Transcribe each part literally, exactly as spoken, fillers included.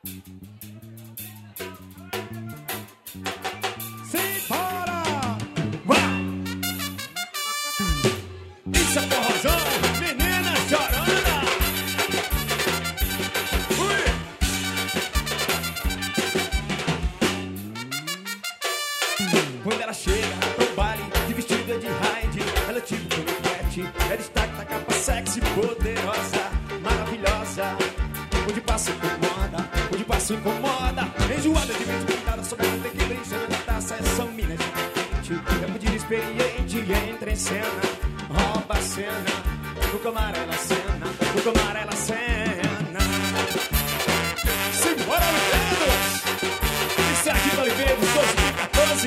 Simbora! Uau! Isso é forrozão, menina chorona! Ui! Quando ela chega pro baile de vestida de raid, ela é tipo paniquete, é destaque da capa sexy, poderosa, maravilhosa. Onde passa incomoda, onde passa incomoda, enjoada de mente pintada, sobre a tequila enchendo na taça. Essa mina é gente, é muito experiente, entra em cena, rouba a cena, no camar ela cena, no camar ela cena. Simbora, Olivedos! Isso é aqui do Olivedos, dois mil e quatorze.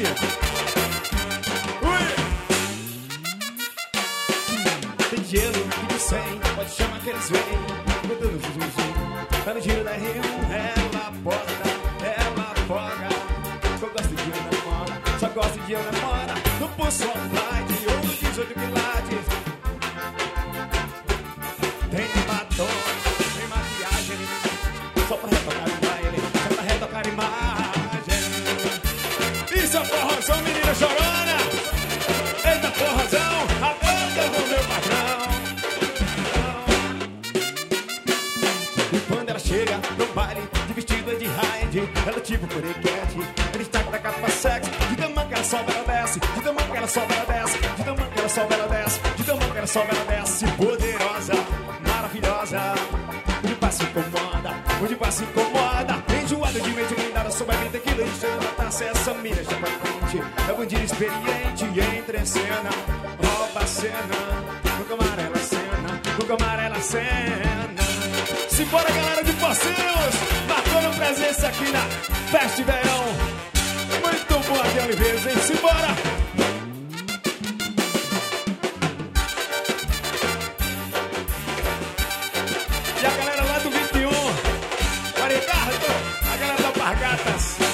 Tem gelo, de cem, pode chamar que eles vêm. Botando zuzuzinho, tá no giro da Rio. Ela porta, ela afoga. Só gosto de eu namora, só gosto de eu namora. No pulso offline, ou no dezoito quilates. Tem batom, tem maquiagem, só pra retocar o baile, só pra retocar a imagem. Isso é forrozão, menina chorona. Eita forrozão, a banda do meu patrão. Chega no baile de vestida de raid, ela tipo paniquete, ela destaca da capa sexy, de tamanho que ela sobe, ela desce, de tamanho que ela sobe, ela desce, de tamanho que ela sobe, ela desce, de tamanho que ela sobe, ela desce, poderosa, maravilhosa, onde passa incomoda, onde passa incomoda, enjoada de mente blindada, sob a mente que enchendo na taça. Essa mina já pra frente, é bandida experiente, entra em cena, rouba a cena, no camar ela cena, no camar ela cena. Simbora, galera de Pocinhos, marcando presença aqui na Festa de Verão. Muito bom aqui, Oliveira, hein? Simbora! E a galera lá do vinte e um, Maricardo, a galera da Pargatas.